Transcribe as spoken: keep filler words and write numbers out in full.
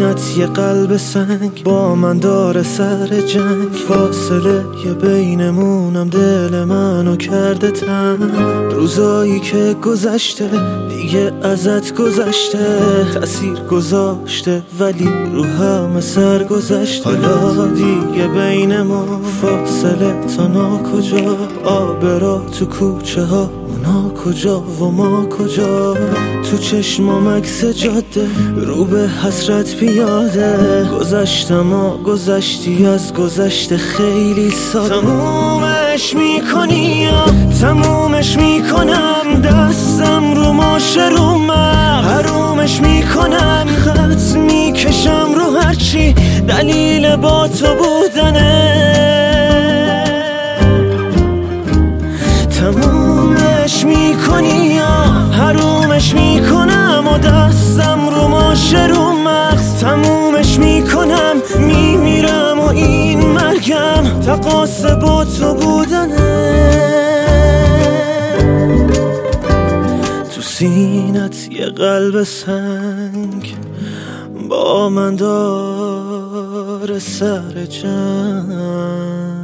سینت یه قلب سنگ با من داره سر جنگ، فاصله یه بینمونم دل منو کرده تنگ. روزایی که گذشته دیگه ازت گذشته، تأثیر گذاشته ولی رو همه سر گذشته. حالا دیگه بین ما فاصله تا نا کجا، آب را تو کوچه ها اونا کجا و ما کجا. تو چشمام عکس جاده رو به حسرت پیاده، گذشتم و گذشتی از گذشته خیلی ساده. تمومش میکنی یا تمومش میکنم، دستم رو ماشه رو من حرومش میکنم، خط میکشم رو هرچی دلیل با تو بودنه. تمومش میکنی یا حرومش میکنم و دستم رو ماشه رو مغز تمومش میکنم، میمیرم و این مرگم تقاصه با تو بودنه. تو سینت یه قلب سنگ با من داره سر جنگ.